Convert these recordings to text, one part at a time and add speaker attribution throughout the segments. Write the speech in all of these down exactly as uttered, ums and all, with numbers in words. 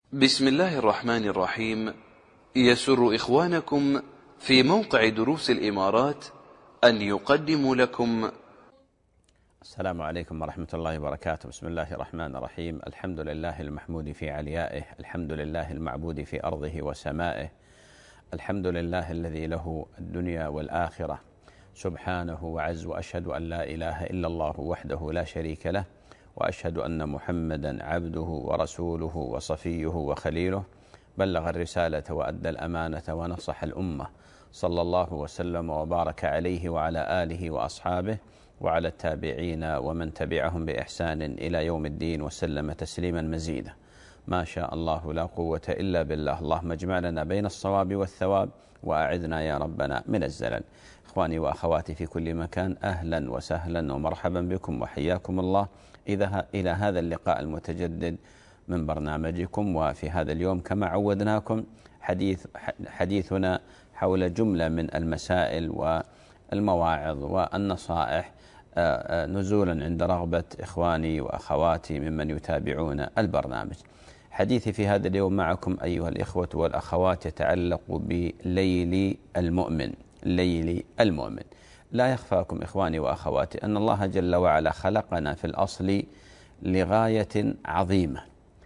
Speaker 1: بسم الله الرحمن الرحيم. يسر إخوانكم في موقع دروس الإمارات أن يقدموا لكم.
Speaker 2: السلام عليكم ورحمة الله وبركاته. بسم الله الرحمن الرحيم. الحمد لله المحمود في عليائه، الحمد لله المعبود في أرضه وسمائه، الحمد لله الذي له الدنيا والآخرة سبحانه وعز، وأشهد أن لا إله إلا الله وحده لا شريك له، وأشهد أن محمدا عبده ورسوله وصفيه وخليله، بلغ الرسالة وأدى الأمانة ونصح الأمة، صلى الله وسلم وبارك عليه وعلى آله وأصحابه وعلى التابعين ومن تبعهم بإحسان إلى يوم الدين، وسلم تسليما مزيدا. ما شاء الله لا قوة إلا بالله. اللهم اجمعنا بين الصواب والثواب، وأعذنا يا ربنا من الزلل. إخواني وأخواتي في كل مكان، أهلا وسهلا ومرحبا بكم وحياكم الله إلى هذا اللقاء المتجدد من برنامجكم. وفي هذا اليوم كما عودناكم حديث حديثنا حول جملة من المسائل والمواعظ والنصائح نزولا عند رغبة إخواني وأخواتي ممن يتابعون البرنامج. حديثي في هذا اليوم معكم أيها الإخوة والأخوات يتعلق بليل المؤمن. ليل المؤمن. لا يخفاكم إخواني وأخواتي أن الله جل وعلا خلقنا في الأصل لغاية عظيمة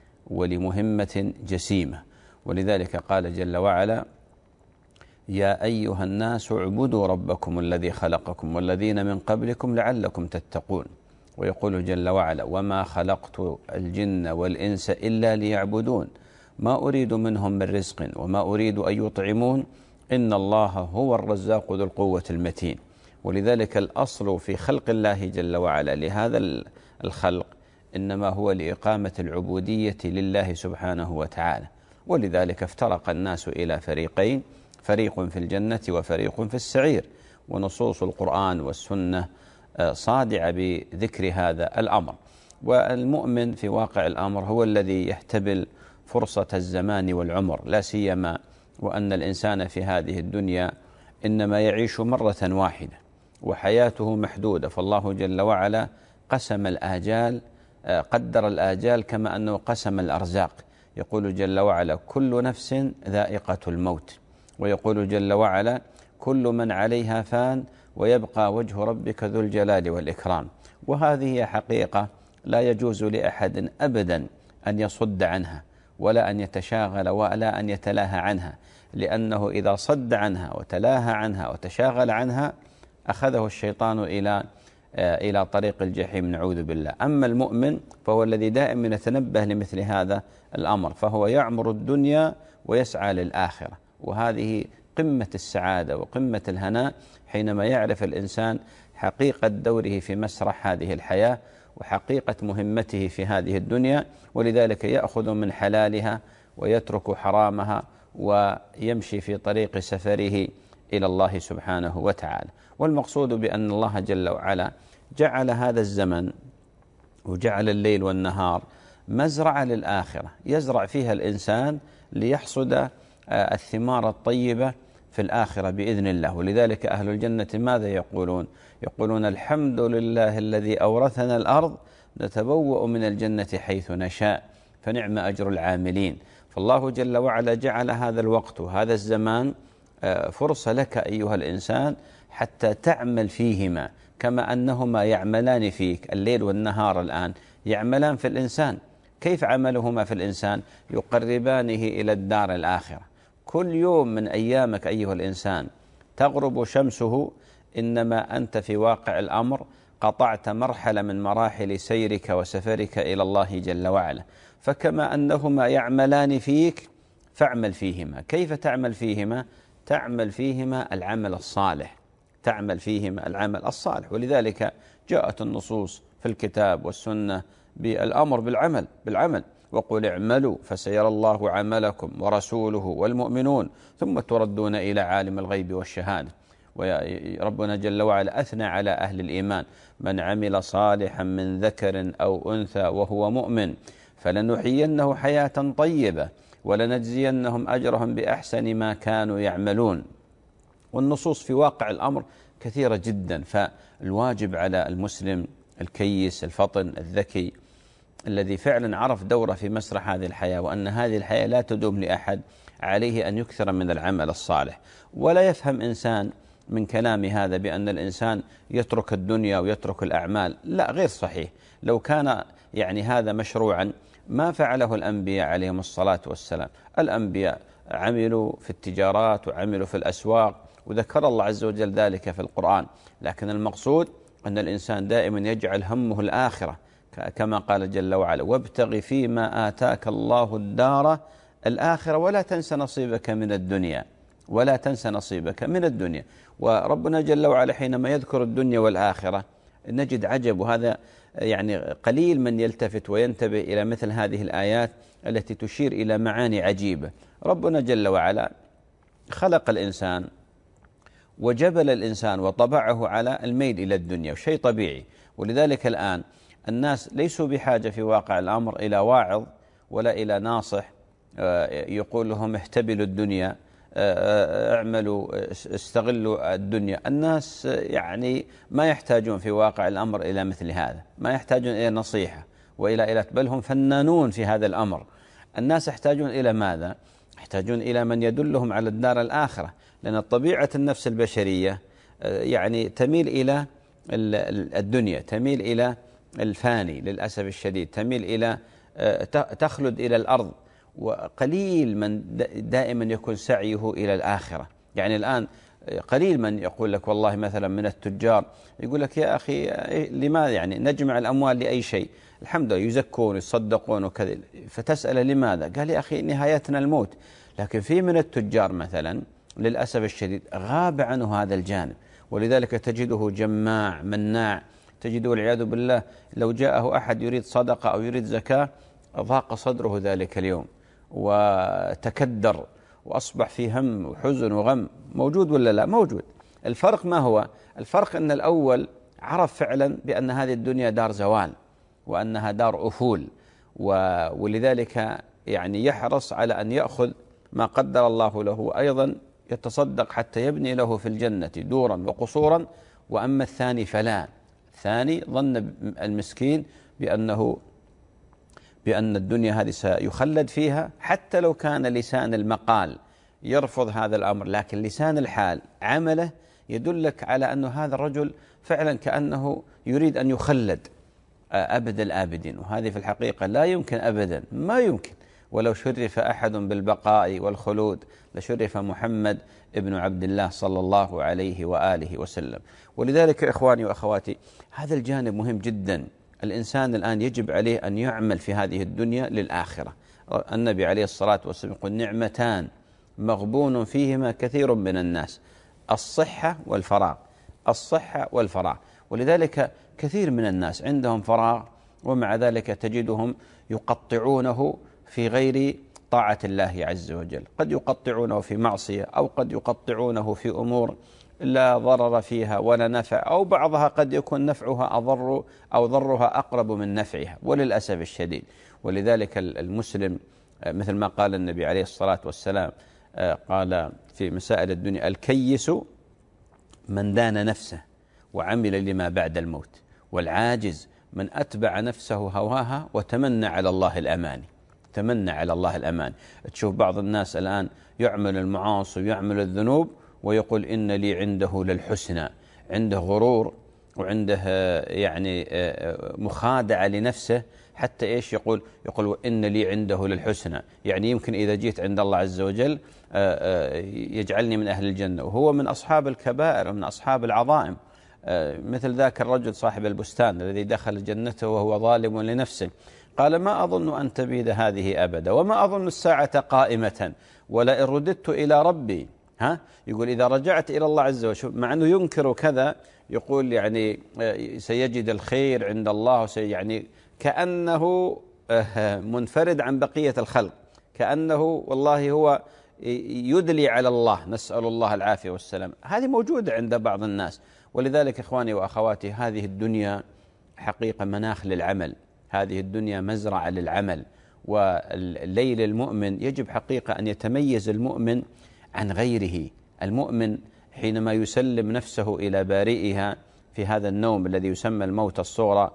Speaker 2: ولمهمة جسيمة، ولذلك قال جل وعلا: يا أيها الناس اعبدوا ربكم الذي خلقكم والذين من قبلكم لعلكم تتقون. ويقول جل وعلا: وما خلقت الجن والإنس إلا ليعبدون ما أريد منهم من رزق وما أريد أن يطعمون إن الله هو الرزاق ذو القوة المتين. ولذلك الأصل في خلق الله جل وعلا لهذا الخلق إنما هو لإقامة العبودية لله سبحانه وتعالى. ولذلك افترق الناس إلى فريقين، فريق في الجنة وفريق في السعير، ونصوص القرآن والسنة صادعة بذكر هذا الأمر. والمؤمن في واقع الأمر هو الذي يحتبل فرصة الزمان والعمر، لا سيما وأن الإنسان في هذه الدنيا إنما يعيش مرة واحدة وحياته محدودة. فالله جل وعلا قسم الآجال، قدر الآجال كما أنه قسم الأرزاق. يقول جل وعلا: كل نفس ذائقة الموت. ويقول جل وعلا: كل من عليها فان ويبقى وجه ربك ذو الجلال والإكرام. وهذه هي حقيقة لا يجوز لأحد أبدا أن يصد عنها ولا أن يتشاغل ولا أن يتلاهى عنها، لأنه إذا صد عنها وتلاهى عنها وتشاغل عنها أخذه الشيطان إلى إلى طريق الجحيم، نعوذ بالله. أما المؤمن فهو الذي دائما يتنبه لمثل هذا الأمر، فهو يعمر الدنيا ويسعى للآخرة. وهذه قمة السعادة وقمة الهناء حينما يعرف الإنسان حقيقة دوره في مسرح هذه الحياة وحقيقة مهمته في هذه الدنيا، ولذلك يأخذ من حلالها ويترك حرامها ويمشي في طريق سفره إلى الله سبحانه وتعالى. والمقصود بأن الله جل وعلا جعل هذا الزمن وجعل الليل والنهار مزرعة للآخرة يزرع فيها الإنسان ليحصد الثمار الطيبة في الآخرة بإذن الله. ولذلك أهل الجنة ماذا يقولون؟ يقولون: الحمد لله الذي أورثنا الأرض نتبوأ من الجنة حيث نشاء فنعم أجر العاملين. فالله جل وعلا جعل هذا الوقت وهذا الزمان فرصة لك أيها الإنسان حتى تعمل فيهما كما أنهما يعملان فيك. الليل والنهار الآن يعملان في الإنسان. كيف عملهما في الإنسان؟ يقربانه إلى الدار الآخرة. كل يوم من أيامك أيها الإنسان تغرب شمسه، إنما أنت في واقع الأمر قطعت مرحلة من مراحل سيرك وسفرك إلى الله جل وعلا. فكما أنهما يعملان فيك فاعمل فيهما. كيف تعمل فيهما؟ تعمل فيهما العمل الصالح، تعمل فيهما العمل الصالح. ولذلك جاءت النصوص في الكتاب والسنة بالأمر بالعمل بالعمل وقل اعملوا فسيرى الله عملكم ورسوله والمؤمنون ثم تردون إلى عالم الغيب والشهادة. وربنا جل وعلا أثنى على أهل الإيمان: من عمل صالحا من ذكر أو أنثى وهو مؤمن فلنحيينه حياة طيبة ولنجزينهم أجرهم بأحسن ما كانوا يعملون. والنصوص في واقع الأمر كثيرة جدا. فالواجب على المسلم الكيس الفطن الذكي الذي فعلا عرف دوره في مسرح هذه الحياة، وأن هذه الحياة لا تدوم لأحد، عليه أن يكثر من العمل الصالح. ولا يفهم إنسان من كلام هذا بأن الإنسان يترك الدنيا ويترك الأعمال، لا، غير صحيح. لو كان يعني هذا مشروعا ما فعله الأنبياء عليهم الصلاة والسلام. الأنبياء عملوا في التجارات وعملوا في الأسواق، وذكر الله عز وجل ذلك في القرآن، لكن المقصود أن الإنسان دائما يجعل همه الآخرة، كما قال جل وعلا: وابتغ فيما آتاك الله الدار الآخرة ولا تنس نصيبك من الدنيا، ولا تنس نصيبك من الدنيا. وربنا جل وعلا حينما يذكر الدنيا والآخرة نجد عجب، وهذا يعني قليل من يلتفت وينتبه إلى مثل هذه الآيات التي تشير إلى معاني عجيبة. ربنا جل وعلا خلق الإنسان وجبل الإنسان وطبعه على الميل إلى الدنيا، وشيء طبيعي. ولذلك الآن الناس ليسوا بحاجة في واقع الأمر إلى واعظ ولا إلى ناصح يقول لهم اهتبلوا الدنيا، اعملوا، استغلوا الدنيا. الناس يعني ما يحتاجون في واقع الأمر إلى مثل هذا، ما يحتاجون إلى نصيحة وإلى إلى بل هم فنانون في هذا الأمر. الناس يحتاجون إلى ماذا؟ يحتاجون إلى من يدلهم على الدار الآخرة، لأن طبيعة النفس البشرية يعني تميل إلى الدنيا، تميل إلى الفاني للأسف الشديد، تميل إلى تخلد إلى الأرض، وقليل من دائما يكون سعيه إلى الآخرة. يعني الآن قليل من يقول لك والله مثلا من التجار يقول لك يا أخي لماذا يعني نجمع الأموال لأي شيء؟ الحمد لله يزكون يصدقون وكذا، فتسأل لماذا؟ قال يا أخي نهايتنا الموت. لكن في من التجار مثلا للأسف الشديد غاب عنه هذا الجانب، ولذلك تجده جماع مناع، تجده والعياذ بالله لو جاءه أحد يريد صدقة أو يريد زكاة ضاق صدره ذلك اليوم وتكدر وأصبح في هم وحزن وغم. موجود ولا لا؟ موجود. الفرق ما هو؟ الفرق أن الأول عرف فعلا بأن هذه الدنيا دار زوال وأنها دار أفول، ولذلك يعني يحرص على أن يأخذ ما قدر الله له، أيضا يتصدق حتى يبني له في الجنة دورا وقصورا. وأما الثاني فلا، الثاني ظن المسكين بأنه بأن الدنيا هذه سيخلد فيها، حتى لو كان لسان المقال يرفض هذا الأمر، لكن لسان الحال عمله يدلك على أن هذا الرجل فعلا كأنه يريد أن يخلد أبد الآبدين. وهذه في الحقيقة لا يمكن أبدا، ما يمكن. ولو شرف أحد بالبقاء والخلود لشرف محمد ابن عبد الله صلى الله عليه وآله وسلم. ولذلك إخواني وأخواتي هذا الجانب مهم جدا. الإنسان الآن يجب عليه أن يعمل في هذه الدنيا للآخرة. النبي عليه الصلاة والسلام يقول نعمتان مغبون فيهما كثير من الناس: الصحة والفراغ، الصحة والفراغ. ولذلك كثير من الناس عندهم فراغ ومع ذلك تجدهم يقطعونه في غير طاعة الله عز وجل، قد يقطعونه في معصية، أو قد يقطعونه في أمور لا ضرر فيها ولا نفع، أو بعضها قد يكون نفعها أضر أو ضرها أقرب من نفعها، وللأسف الشديد. ولذلك المسلم مثل ما قال النبي عليه الصلاة والسلام، قال في مسائل الدنيا: الكيس من دان نفسه وعمل لما بعد الموت، والعاجز من أتبع نفسه هواها وتمنى على الله الأماني. تمنى على الله الأمان. تشوف بعض الناس الآن يعمل المعاصي ويعمل الذنوب ويقول إن لي عنده للحسنى، عنده غرور وعنده يعني مخادعة لنفسه، حتى إيش يقول؟ يقول إن لي عنده للحسنى، يعني يمكن إذا جيت عند الله عز وجل يجعلني من أهل الجنة، وهو من أصحاب الكبائر ومن أصحاب العظائم. مثل ذاك الرجل صاحب البستان الذي دخل جنته وهو ظالم لنفسه، قال: ما أظن أن تبيد هذه أبدا، وما أظن الساعة قائمة، ولئن رددت إلى ربي. ها يقول إذا رجعت إلى الله عز وجل، مع أنه ينكر كذا، يقول يعني سيجد الخير عند الله، يعني كأنه منفرد عن بقية الخلق، كأنه والله هو يدلي على الله، نسأل الله العافية والسلام. هذه موجودة عند بعض الناس. ولذلك إخواني وأخواتي هذه الدنيا حقيقة مناخ للعمل، هذه الدنيا مزرعة للعمل. والليل المؤمن يجب حقيقة أن يتميز المؤمن عن غيره. المؤمن حينما يسلم نفسه إلى بارئها في هذا النوم الذي يسمى الموت الصغرى،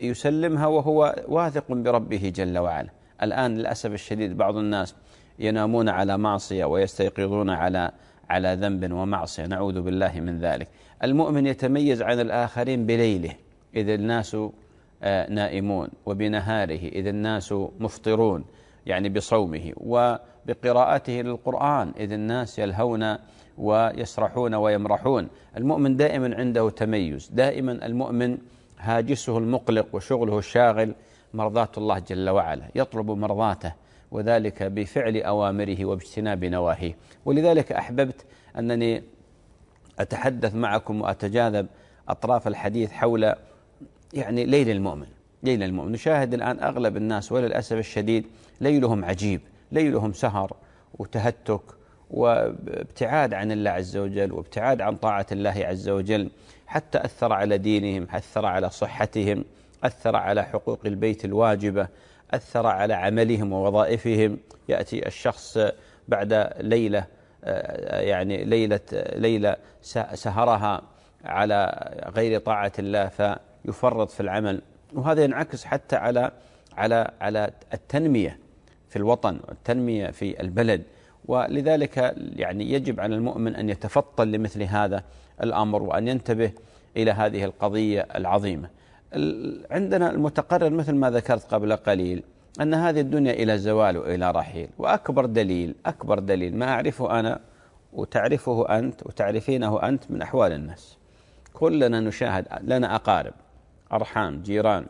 Speaker 2: يسلمها وهو واثق بربه جل وعلا. الآن للأسف الشديد بعض الناس ينامون على معصية ويستيقظون على على ذنب ومعصية، نعوذ بالله من ذلك. المؤمن يتميز عن الآخرين بليله إذ الناس نائمون، وبنهاره إذ الناس مفطرون يعني بصومه، وبقراءته للقرآن إذ الناس يلهون ويسرحون ويمرحون. المؤمن دائما عنده تميز، دائما المؤمن هاجسه المقلق وشغله الشاغل مرضاة الله جل وعلا، يطلب مرضاته وذلك بفعل أوامره واجتناب نواهيه. ولذلك أحببت أنني أتحدث معكم وأتجاذب أطراف الحديث حول يعني ليل المؤمن. ليل المؤمن نشاهد الآن أغلب الناس وللأسف الشديد ليلهم عجيب، ليلهم سهر وتهتك وابتعاد عن الله عز وجل وابتعاد عن طاعة الله عز وجل، حتى أثر على دينهم، أثر على صحتهم، أثر على حقوق البيت الواجبة، أثر على عملهم ووظائفهم. يأتي الشخص بعد ليلة يعني ليلة ليلة سهرها على غير طاعة الله فيفرط في العمل، وهذا ينعكس حتى على على على التنمية في الوطن والتنمية في البلد. ولذلك يعني يجب على المؤمن أن يتفطن لمثل هذا الأمر وأن ينتبه إلى هذه القضية العظيمة. عندنا المتقرر مثل ما ذكرت قبل قليل أن هذه الدنيا إلى زوال وإلى رحيل، وأكبر دليل أكبر دليل ما أعرفه أنا وتعرفه أنت وتعرفينه أنت من أحوال الناس. كلنا نشاهد، لنا أقارب، أرحام، جيران،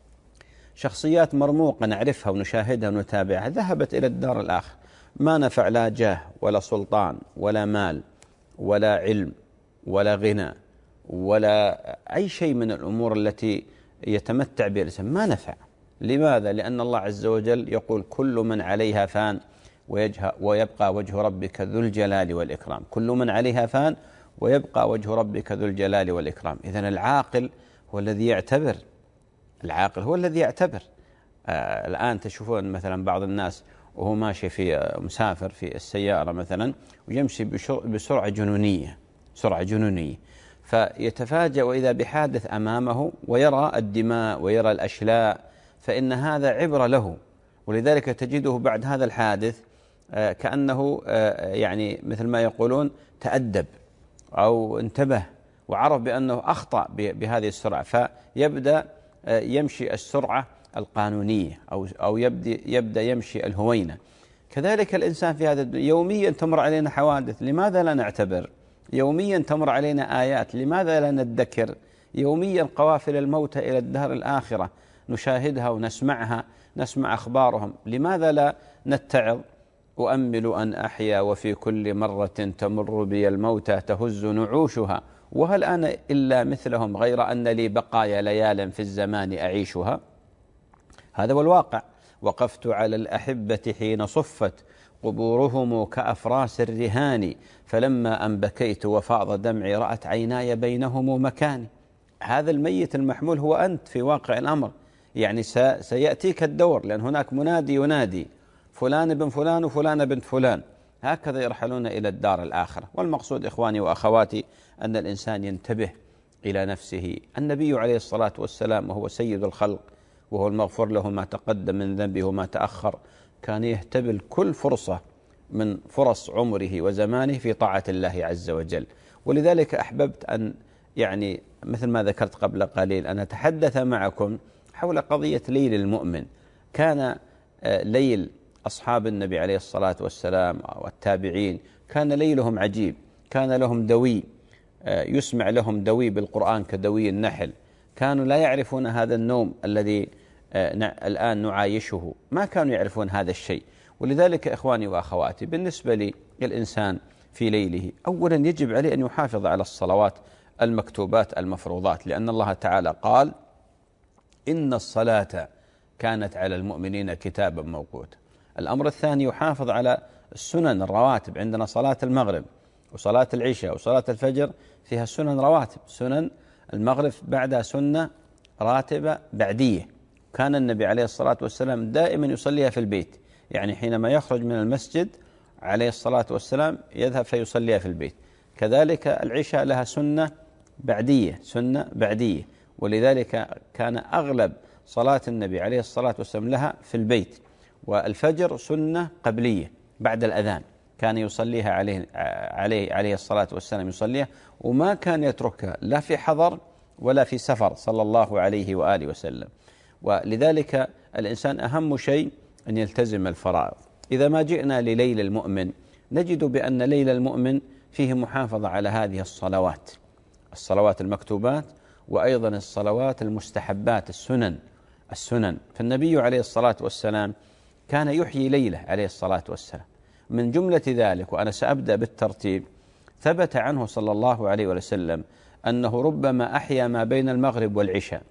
Speaker 2: شخصيات مرموقة نعرفها ونشاهدها ونتابعها، ذهبت إلى الدار الآخر، ما نفع لا جاه ولا سلطان ولا مال ولا علم ولا غنى ولا أي شيء من الأمور التي يتمتع بها الإنسان، ما نفع. لماذا؟ لأن الله عز وجل يقول كل من عليها فان ويبقى وجه ربك ذو الجلال والإكرام. كل من عليها فان ويبقى وجه ربك ذو الجلال والإكرام. إذن العاقل هو الذي يعتبر، العاقل هو الذي يعتبر. آه الآن تشوفون مثلا بعض الناس وهو ماشي في مسافر في السيارة مثلا ويمشي بسرعة جنونية، سرعة جنونية، فيتفاجأ وإذا بحادث أمامه ويرى الدماء ويرى الأشلاء، فإن هذا عبرة له. ولذلك تجده بعد هذا الحادث آه كأنه آه يعني مثل ما يقولون تأدب أو انتبه وعرف بأنه أخطأ بهذه السرعة، فيبدأ آه يمشي السرعة القانونية أو أو يبدأ يبدأ يمشي الهوينة. كذلك الإنسان في هذا الدنيا يوميا تمر علينا حوادث، لماذا لا نعتبر؟ يوميا تمر علينا آيات، لماذا لا ندكر؟ يوميا قوافل الموتى إلى الدار الآخرة نشاهدها ونسمعها، نسمع أخبارهم، لماذا لا نتعظ؟ أؤمل أن أحيا وفي كل مرة تمر بي الموتى تهز نعوشها، وهل أنا إلا مثلهم غير أن لي بقايا ليال في الزمان أعيشها. هذا هو الواقع. وقفت على الأحبة حين صفت قبورهم كأفراس الرهان، فلما أن بكيت وفاض دمعي رأت عيناي بينهم مكاني. هذا الميت المحمول هو أنت في واقع الأمر، يعني سيأتيك الدور، لأن هناك منادي ينادي فلان بن فلان وفلان بنت فلان، هكذا يرحلون إلى الدار الآخرة. والمقصود إخواني وأخواتي أن الإنسان ينتبه إلى نفسه. النبي عليه الصلاة والسلام وهو سيد الخلق وهو المغفور له ما تقدم من ذنبه وما تأخر، كان يهتبل كل فرصة من فرص عمره وزمانه في طاعة الله عز وجل. ولذلك أحببت أن يعني مثل ما ذكرت قبل قليل أن أتحدث معكم حول قضية ليل المؤمن. كان ليل أصحاب النبي عليه الصلاة والسلام والتابعين كان ليلهم عجيب، كان لهم دوي يسمع لهم دوي بالقرآن كدوي النحل، كانوا لا يعرفون هذا النوم الذي الآن نعايشه، ما كانوا يعرفون هذا الشيء. ولذلك إخواني وأخواتي بالنسبة لي الإنسان في ليله أولا يجب عليه أن يحافظ على الصلوات المكتوبات المفروضات، لأن الله تعالى قال إن الصلاة كانت على المؤمنين كتابا موقوتا. الأمر الثاني يحافظ على السنن الرواتب، عندنا صلاة المغرب وصلاة العشاء وصلاة الفجر فيها سنن رواتب، سنن المغرب بعدها سنة راتبة بعدية، كان النبي عليه الصلاة والسلام دائما يصليها في البيت، يعني حينما يخرج من المسجد عليه الصلاة والسلام يذهب فيصليها في البيت. كذلك العشاء لها سنة بعدية، سنة بعدية، ولذلك كان أغلب صلاة النبي عليه الصلاة والسلام لها في البيت. والفجر سنة قبلية بعد الأذان كان يصليها عليه عليه عليه الصلاة والسلام يصليها، وما كان يتركها لا في حضر ولا في سفر صلى الله عليه وآله وسلم. ولذلك الإنسان أهم شيء أن يلتزم الفرائض. إذا ما جئنا لليل المؤمن نجد بأن ليل المؤمن فيه محافظة على هذه الصلوات، الصلوات المكتوبات، وأيضا الصلوات المستحبات السنن السنن فالنبي عليه الصلاة والسلام كان يحيي ليله عليه الصلاة والسلام. من جملة ذلك، وأنا سأبدأ بالترتيب، ثبت عنه صلى الله عليه وسلم أنه ربما أحيا ما بين المغرب والعشاء،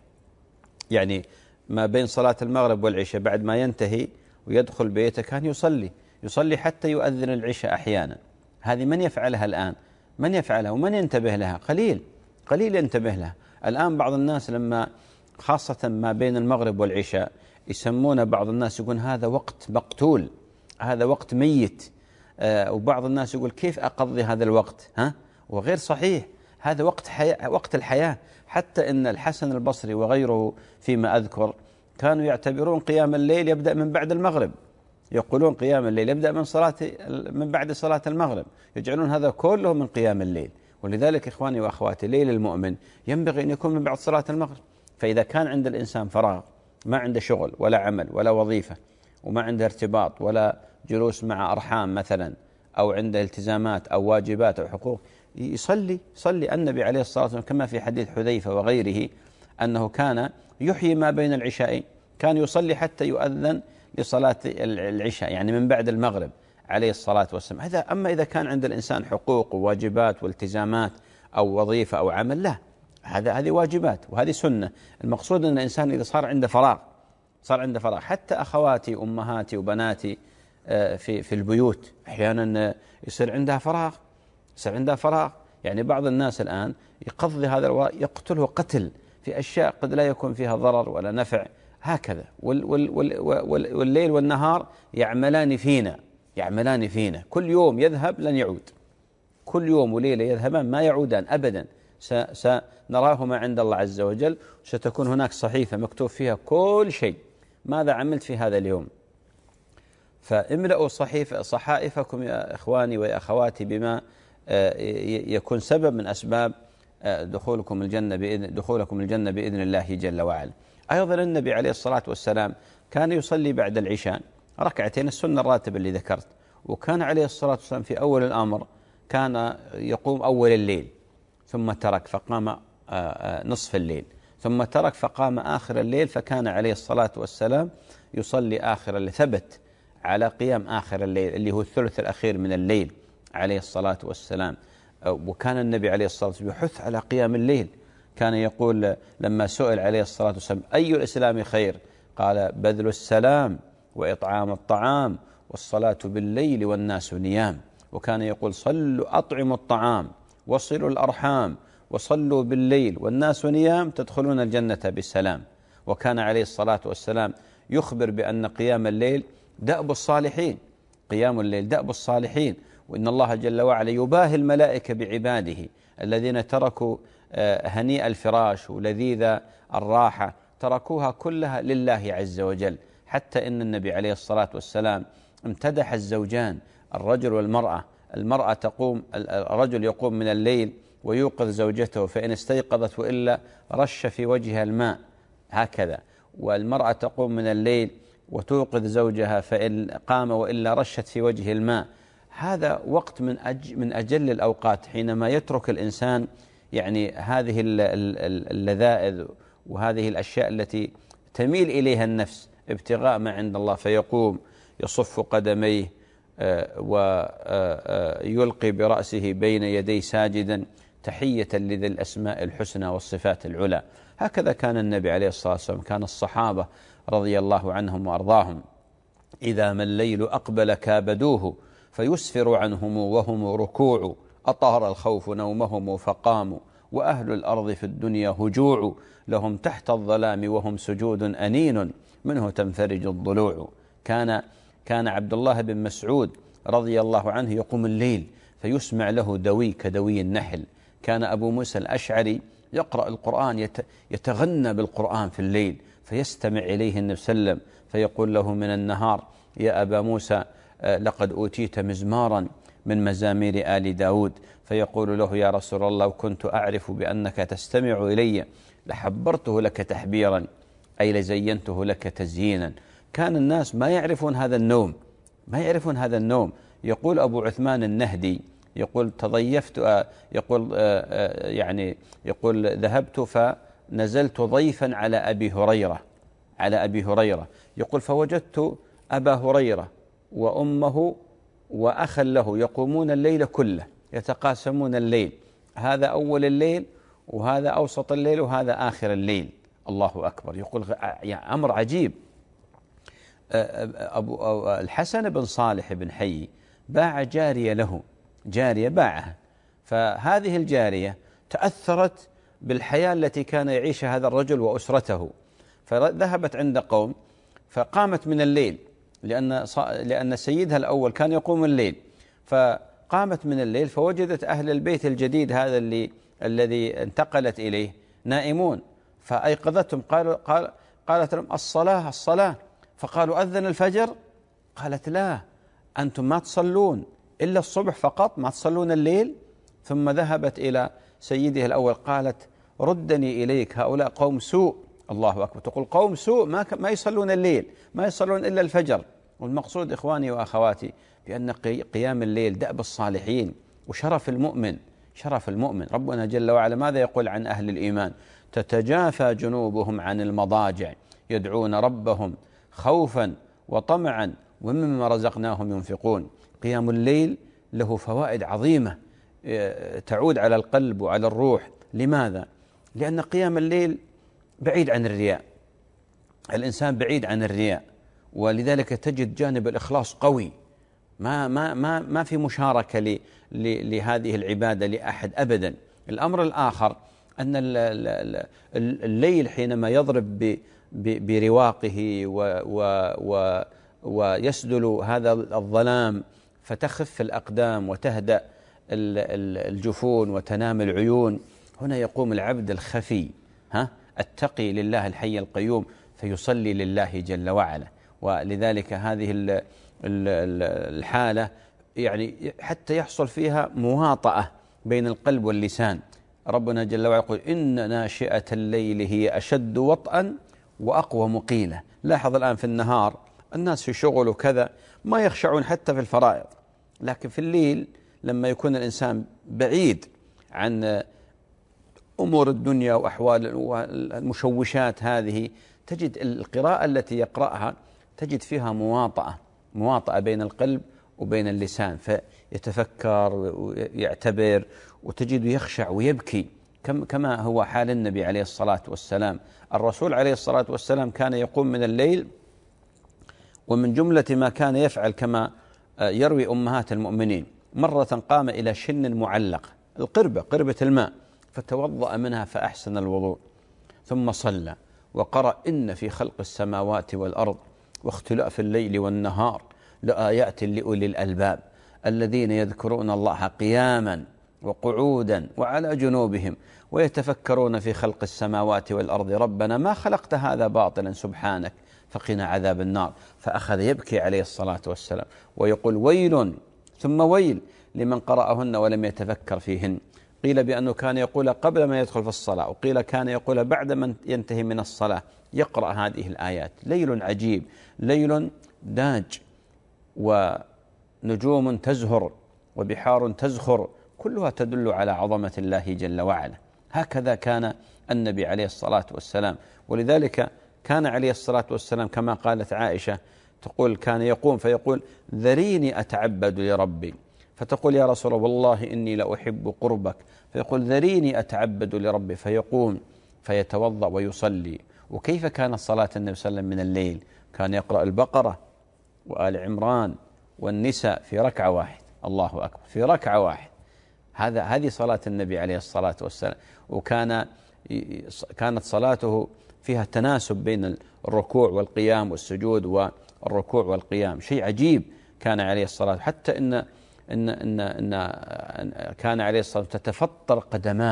Speaker 2: يعني ما بين صلاة المغرب والعشاء بعد ما ينتهي ويدخل بيته كان يصلي يصلي حتى يؤذن العشاء أحيانا. هذه من يفعلها الآن؟ من يفعلها ومن ينتبه لها؟ قليل قليل ينتبه لها. الآن بعض الناس لما خاصة ما بين المغرب والعشاء يسمون، بعض الناس يقول هذا وقت مقتول، هذا وقت ميت. آه وبعض الناس يقول كيف أقضي هذا الوقت؟ ها؟ وغير صحيح، هذا وقت حياة، وقت الحياة. حتى إن الحسن البصري وغيره فيما أذكر كانوا يعتبرون قيام الليل يبدأ من بعد المغرب، يقولون قيام الليل يبدأ من صلاة من بعد صلاة المغرب، يجعلون هذا كله من قيام الليل. ولذلك إخواني وأخواتي ليل المؤمن ينبغي أن يكون من بعد صلاة المغرب. فإذا كان عند الإنسان فراغ، ما عنده شغل ولا عمل ولا وظيفة، وما عنده ارتباط ولا جلوس مع أرحام مثلا، أو عنده التزامات أو واجبات أو حقوق، يصلي يصلي النبي عليه الصلاة والسلام كما في حديث حذيفة وغيره أنه كان يحيي ما بين العشاءين، كان يصلي حتى يؤذن لصلاة العشاء، يعني من بعد المغرب عليه الصلاة والسلام. هذا أما إذا كان عند الإنسان حقوق وواجبات والتزامات أو وظيفة أو عمل، لا، هذا هذه واجبات وهذه سنة. المقصود أن الإنسان إذا صار عنده فراغ صار عنده فراغ حتى أخواتي أمهاتي وبناتي في في البيوت أحيانا يصير عندها فراغ يصير عندها فراغ يعني بعض الناس الآن يقضي هذا الوقت يقتله قتل في أشياء قد لا يكون فيها ضرر ولا نفع، هكذا. وال وال وال والليل والنهار يعملان فينا يعملان فينا كل يوم يذهب لن يعود، كل يوم وليلة يذهبان ما يعودان أبدا. سنراهما عند الله عز وجل، ستكون هناك صحيفة مكتوب فيها كل شيء، ماذا عملت في هذا اليوم. فاملأوا صحيفة صحائفكم يا إخواني ويا أخواتي بما يكون سبب من أسباب دخولكم الجنة بإذن دخولكم الجنة بإذن الله جل وعلا. أيضا النبي عليه الصلاة والسلام كان يصلي بعد العشاء ركعتين السنة الراتبة اللي ذكرت، وكان عليه الصلاة والسلام في أول الأمر كان يقوم أول الليل ثم ترك فقام نصف الليل ثم ترك فقام آخر الليل، فكان عليه الصلاة والسلام يصلي آخر الليل، ثبت على قيام آخر الليل اللي هو الثلث الأخير من الليل عليه الصلاة والسلام. وكان النبي عليه الصلاة والسلام يحث على قيام الليل، كان يقول لما سئل عليه الصلاة والسلام أي الإسلام خير؟ قال بذل السلام وإطعام الطعام والصلاة بالليل والناس نيام. وكان يقول صلوا أطعموا الطعام وصلوا الأرحام وصلوا بالليل والناس نيام تدخلون الجنة بالسلام. وكان عليه الصلاة والسلام يخبر بأن قيام الليل دأب الصالحين، قيام الليل دأب الصالحين، وإن الله جل وعلا يباهي الملائكة بعباده الذين تركوا هنيء الفراش ولذيذ الراحة، تركوها كلها لله عز وجل. حتى إن النبي عليه الصلاة والسلام امتدح الزوجان الرجل والمرأة. المرأة تقوم الرجل يقوم من الليل ويوقظ زوجته فإن استيقظت وإلا رش في وجهها الماء هكذا، والمرأة تقوم من الليل وتوقظ زوجها فإن قام وإلا رشت في وجه الماء. هذا وقت من أج من أجل الأوقات حينما يترك الإنسان يعني هذه اللذائذ وهذه الأشياء التي تميل إليها النفس ابتغاء ما عند الله، فيقوم يصف قدميه ويلقي برأسه بين يدي ساجدا تحية لذي الأسماء الحسنى والصفات العلى. هكذا كان النبي عليه الصلاة والسلام، كان الصحابة رضي الله عنهم وأرضاهم إذا ما الليل أقبل كابدوه فيسفر عنهم وهم ركوع، أطهر الخوف نومهم فقاموا وأهل الأرض في الدنيا هجوع، لهم تحت الظلام وهم سجود أنين منه تنفرج الضلوع. كان كان عبد الله بن مسعود رضي الله عنه يقوم الليل فيسمع له دوي كدوي النحل. كان أبو موسى الأشعري يقرأ القرآن، يتغنى بالقرآن في الليل، فيستمع إليه النبي صلى الله عليه وسلم فيقول له من النهار: يا أبا موسى لقد أوتيت مزمارا من مزامير آل داود. فيقول له: يا رسول الله لو كنت أعرف بأنك تستمع إلي لحبرته لك تحبيرا، أي لزينته لك تزيينا. كان الناس ما يعرفون هذا النوم، ما يعرفون هذا النوم. يقول أبو عثمان النهدي يقول: تضيفت، يقول يعني يقول ذهبت فنزلت ضيفا على أبي هريرة على أبي هريرة يقول: فوجدت أبا هريرة وأمه وأخا له يقومون الليل كله، يتقاسمون الليل، هذا أول الليل وهذا أوسط الليل وهذا آخر الليل. الله أكبر. يقول يعني أمر عجيب. أبو الحسن بن صالح بن حي باع جارية له، جارية باعها، فهذه الجارية تأثرت بالحياة التي كان يعيشها هذا الرجل وأسرته، فذهبت عند قوم فقامت من الليل، لأن لأن سيدها الأول كان يقوم الليل، فقامت من الليل فوجدت أهل البيت الجديد هذا اللي الذي انتقلت إليه نائمون، فأيقظتهم. قالوا قال قالت لهم: الصلاة الصلاة. فقالوا: أذن الفجر؟ قالت: لا، أنتم ما تصلون إلا الصبح فقط، ما تصلون الليل. ثم ذهبت إلى سيدها الأول قالت: ردني إليك، هؤلاء قوم سوء. الله أكبر. تقول قوم سوء ما ما يصلون الليل، ما يصلون إلا الفجر. والمقصود إخواني وأخواتي بأن قيام الليل دأب الصالحين وشرف المؤمن، شرف المؤمن. ربنا جل وعلا ماذا يقول عن أهل الإيمان؟ تتجافى جنوبهم عن المضاجع يدعون ربهم خوفا وطمعا ومما رزقناهم ينفقون. قيام الليل له فوائد عظيمة تعود على القلب وعلى الروح. لماذا؟ لأن قيام الليل بعيد عن الرياء، الإنسان بعيد عن الرياء، ولذلك تجد جانب الإخلاص قوي، ما ما ما ما في مشاركة ل لهذه العبادة لأحد أبدا. الأمر الآخر أن الليل حينما يضرب برواقه ويسدل هذا الظلام فتخف الأقدام وتهدأ الجفون وتنام العيون، هنا يقوم العبد الخفي ها التقي لله الحي القيوم فيصلي لله جل وعلا. ولذلك هذه الحالة يعني حتى يحصل فيها مواطأة بين القلب واللسان. ربنا جل وعلا يقول: إن ناشئة الليل هي أشد وطئا وأقوى مقيلة. لاحظ الآن في النهار الناس في شغل وكذا ما يخشعون حتى في الفرائض، لكن في الليل لما يكون الإنسان بعيد عن أمور الدنيا وأحوال المشوشات هذه، تجد القراءة التي يقرأها تجد فيها مواطأة مواطأة بين القلب وبين اللسان، فيتفكر ويعتبر وتجد يخشع ويبكي كما هو حال النبي عليه الصلاة والسلام. الرسول عليه الصلاة والسلام كان يقوم من الليل، ومن جملة ما كان يفعل كما يروي أمهات المؤمنين: مرة قام إلى شن معلق، القربة قربة الماء، فتوضأ منها فأحسن الوضوء، ثم صلى وقرأ: إن في خلق السماوات والأرض واختلاف الليل والنهار لآيات لأولي الألباب الذين يذكرون الله قياما وقعودا وعلى جنوبهم ويتفكرون في خلق السماوات والأرض ربنا ما خلقت هذا باطلا سبحانك فقنا عذاب النار. فأخذ يبكي عليه الصلاة والسلام ويقول: ويل ثم ويل لمن قرأهن ولم يتفكر فيهن. قيل بأنه كان يقول قبل ما يدخل في الصلاة، وقيل كان يقول بعد من ينتهي من الصلاة يقرأ هذه الآيات. ليل عجيب، ليل داج ونجوم تزهر وبحار تزخر، كلها تدل على عظمة الله جل وعلا. هكذا كان النبي عليه الصلاة والسلام. ولذلك كان عليه الصلاة والسلام كما قالت عائشة تقول: كان يقوم فيقول: ذريني أتعبد لربي، فتقول: يا رسول الله والله إني لأحب قربك، فيقول: ذريني أتعبد لربي، فيقوم فيتوضأ ويصلي. وكيف كانت صلاة النبي صلى الله عليه وسلم من الليل؟ كان يقرأ البقرة وآل عمران والنساء في ركعة واحد. الله أكبر، في ركعة واحد. هذا هذه صلاة النبي عليه الصلاة والسلام. وكان كانت صلاته فيها تناسب بين الركوع والقيام والسجود والركوع والقيام، شيء عجيب كان عليه الصلاة. حتى إن إن إن, إن كان عليه الصلاة والسلام تتفطر قدماه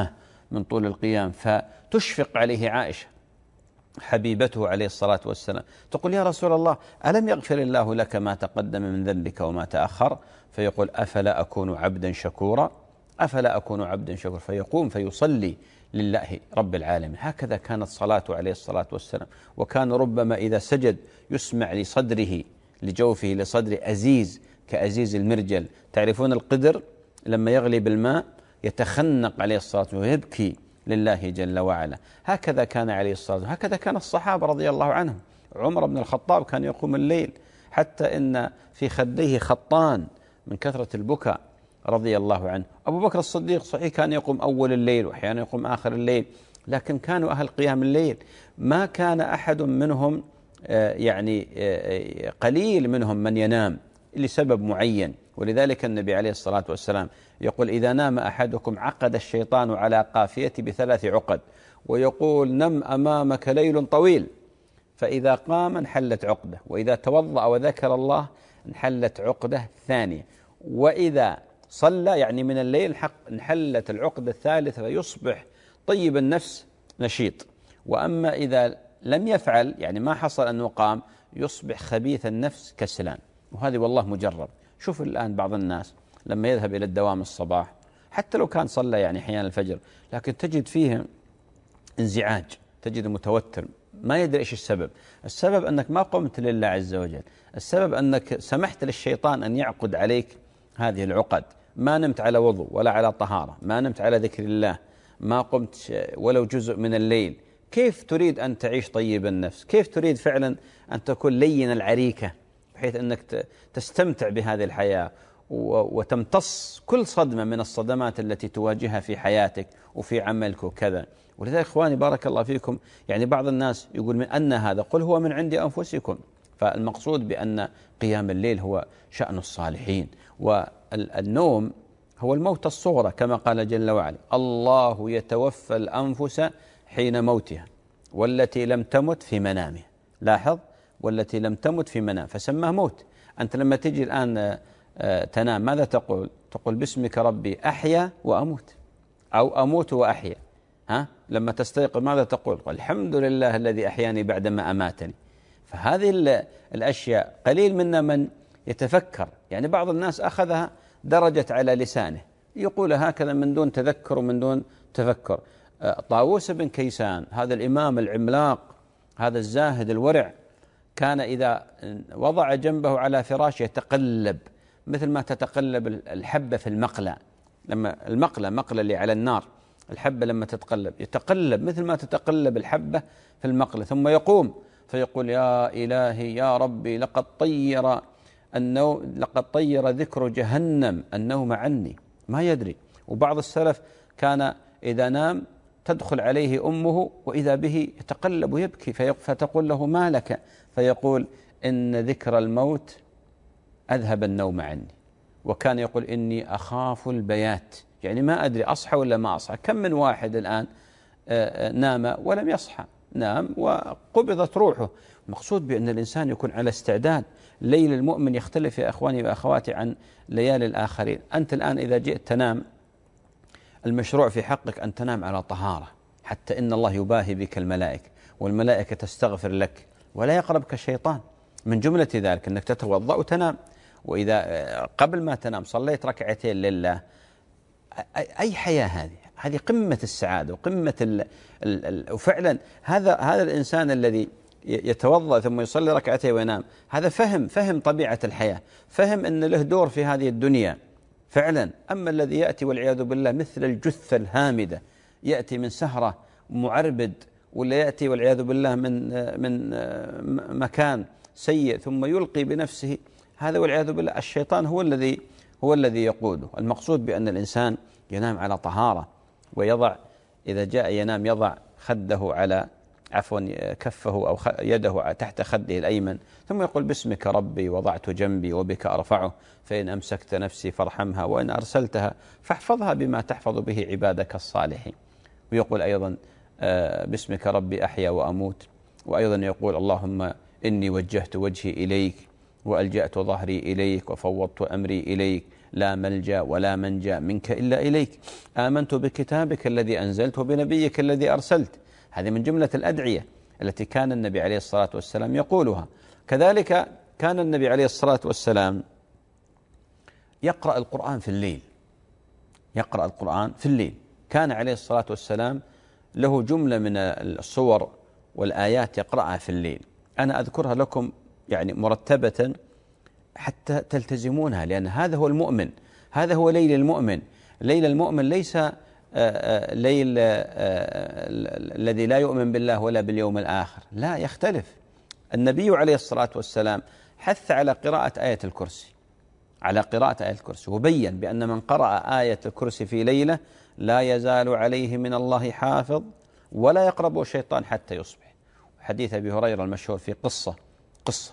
Speaker 2: من طول القيام، فتشفق عليه عائشة حبيبته عليه الصلاة والسلام، تقول يا رسول الله ألم يغفر الله لك ما تقدم من ذنبك وما تأخر؟ فيقول أفلا أكون عبدا شكورا أفلا أكون عبدا شكورا فيقوم فيصلي لله رب العالمين. هكذا كانت صلاته عليه الصلاة والسلام. وكان ربما إذا سجد يسمع لصدره لجوفه لصدره أزيز كأزيز المرجل. تعرفون القدر لما يغلي بالماء يتخنق عليه الصلاة والسلام ويبكي لله جل وعلا. هكذا كان عليه الصلاة والسلام، هكذا كان الصحابة رضي الله عنهم. عمر بن الخطاب كان يقوم الليل حتى إن في خديه خطان من كثرة البكاء رضي الله عنه. أبو بكر الصديق صحيح كان يقوم أول الليل وأحيانا يقوم آخر الليل، لكن كانوا أهل قيام الليل. ما كان أحد منهم يعني قليل منهم من ينام لسبب معين. ولذلك النبي عليه الصلاة والسلام يقول إذا نام أحدكم عقد الشيطان على قافيته بثلاث عقد، ويقول نم أمامك ليل طويل، فإذا قام انحلت عقدة، وإذا توضأ وذكر الله انحلت عقدة ثانية، وإذا صلى يعني من الليل حق انحلت العقدة الثالثة، فيصبح طيب النفس نشيط. وأما إذا لم يفعل يعني ما حصل أنه قام يصبح خبيث النفس كسلان. وهذه والله مجرب. شوف الآن بعض الناس لما يذهب إلى الدوام الصباح حتى لو كان صلى يعني أحيانا الفجر، لكن تجد فيه انزعاج، تجد متوتر، ما يدري إيش السبب. السبب أنك ما قمت لله عز وجل، السبب أنك سمحت للشيطان أن يعقد عليك هذه العقد. ما نمت على وضوء ولا على طهارة، ما نمت على ذكر الله، ما قمت ولو جزء من الليل. كيف تريد أن تعيش طيب النفس؟ كيف تريد فعلا أن تكون لين العريكة بحيث أنك تستمتع بهذه الحياة وتمتص كل صدمة من الصدمات التي تواجهها في حياتك وفي عملك وكذا؟ ولذلك إخواني بارك الله فيكم، يعني بعض الناس يقول من أن هذا، قل هو من عند أنفسكم. فالمقصود بأن قيام الليل هو شأن الصالحين، والنوم هو الموت الصغرى كما قال جل وعلا الله يتوفى الأنفس حين موتها والتي لم تمت في منامها. لاحظ والتي لم تمت في منام فسماه موت. أنت لما تجي الآن تنام ماذا تقول؟ تقول باسمك ربي أحيا وأموت، أو أموت وأحيا. ها لما تستيقظ ماذا تقول؟ الحمد لله الذي أحياني بعدما أماتني. فهذه الأشياء قليل منا من يتفكر. يعني بعض الناس أخذها درجة على لسانه يقول هكذا من دون تذكر ومن دون تفكر. طاووس بن كيسان هذا الإمام العملاق هذا الزاهد الورع كان إذا وضع جنبه على فراشه يتقلب مثل ما تتقلب الحبة في المقلى. لما المقلى مقلى اللي على النار، الحبة لما تتقلب يتقلب مثل ما تتقلب الحبة في المقلى، ثم يقوم فيقول يا إلهي يا ربي لقد طير النوم لقد طير ذكر جهنم النوم عني. ما يدري. وبعض السلف كان إذا نام تدخل عليه أمه وإذا به يتقلب ويبكي فتقول له ما لك؟ فيقول إن ذكر الموت أذهب النوم عني. وكان يقول إني أخاف البيات، يعني ما أدري أصحى ولا ما أصحى. كم من واحد الآن نام ولم يصحى، نام وقبضت روحه. المقصود بأن الإنسان يكون على استعداد. ليل المؤمن يختلف يا أخواني وأخواتي عن ليالي الآخرين. أنت الآن إذا جئت تنام المشروع في حقك أن تنام على طهارة، حتى إن الله يباهي بك الملائكة والملائكة تستغفر لك ولا يقربك الشيطان. من جملة ذلك أنك تتوضأ وتنام. وإذا قبل ما تنام صليت ركعتين لله، أي حياة هذه هذه قمة السعادة وقمة ال ال ال وفعلا هذا هذا الإنسان الذي يتوضأ ثم يصلي ركعتين وينام، هذا فهم فهم طبيعة الحياة، فهم أن له دور في هذه الدنيا فعلا. أما الذي يأتي والعياذ بالله مثل الجثة الهامدة، يأتي من سهرة معربد، ولا يأتي والعياذ بالله من من مكان سيء ثم يلقي بنفسه، هذا والعياذ بالله الشيطان هو الذي هو الذي يقوده. المقصود بأن الإنسان ينام على طهارة، ويضع إذا جاء ينام يضع خده على عفوا كفه أو يده تحت خده الأيمن، ثم يقول باسمك ربي وضعت جنبي وبك أرفعه، فإن أمسكت نفسي فارحمها وإن أرسلتها فاحفظها بما تحفظ به عبادك الصالحين. ويقول أيضا باسمك ربي أحيا وأموت. وأيضا يقول اللهم إني وجهت وجهي إليك وألجأت ظهري إليك وفوضت أمري إليك، لا ملجأ ولا منجأ منك إلا إليك، آمنت بكتابك الذي أنزلت وبنبيك الذي أرسلت. هذه من جملة الأدعية التي كان النبي عليه الصلاة والسلام يقولها. كذلك كان النبي عليه الصلاة والسلام يقرأ القرآن في الليل، يقرأ القرآن في الليل. كان عليه الصلاة والسلام له جملة من الصور والآيات يقرأها في الليل، أنا أذكرها لكم يعني مرتبة حتى تلتزمونها، لأن هذا هو المؤمن، هذا هو ليل المؤمن. ليل المؤمن ليس ليل الذي لا يؤمن بالله ولا باليوم الآخر، لا، يختلف. النبي عليه الصلاة والسلام حث على قراءة آية الكرسي، على قراءة آية الكرسي، وبين بأن من قرأ آية الكرسي في ليلة لا يزال عليه من الله حافظ ولا يقربه الشيطان حتى يصبح. حديث أبي هريرة المشهور في قصة قصة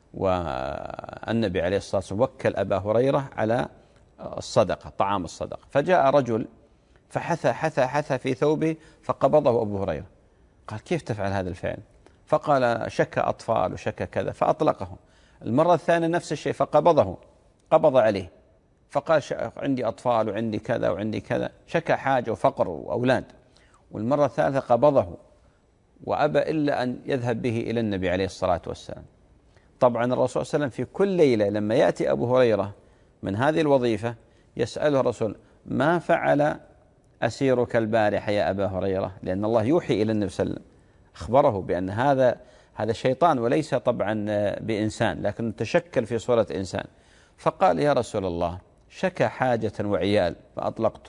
Speaker 2: والنبي عليه الصلاة والسلام وكل أبا هريرة على الصدقة، طعام الصدقة، فجاء رجل فحثى حثى حثى في ثوبه فقبضه أبو هريرة. قال: كيف تفعل هذا الفعل؟ فقال: شك أطفال وشك كذا، فأطلقه. المرة الثانية نفس الشيء فقبضه، قبض عليه، فقال: عندي أطفال وعندي كذا وعندي كذا، شكى حاجة وفقر وأولاد. والمرة الثالثة قبضه وأبى إلا أن يذهب به إلى النبي عليه الصلاة والسلام. طبعا الرسول صلى الله عليه وسلم في كل ليلة لما يأتي أبو هريرة من هذه الوظيفة يسأله الرسول: ما فعل أسيرك البارحة يا أبا هريرة؟ لأن الله يوحي إلى النبي صلى الله عليه وسلم، أخبره بأن هذا هذا شيطان وليس طبعا بإنسان، لكنه تشكل في صورة إنسان. فقال: يا رسول الله، شكى حاجة وعيال فأطلقته.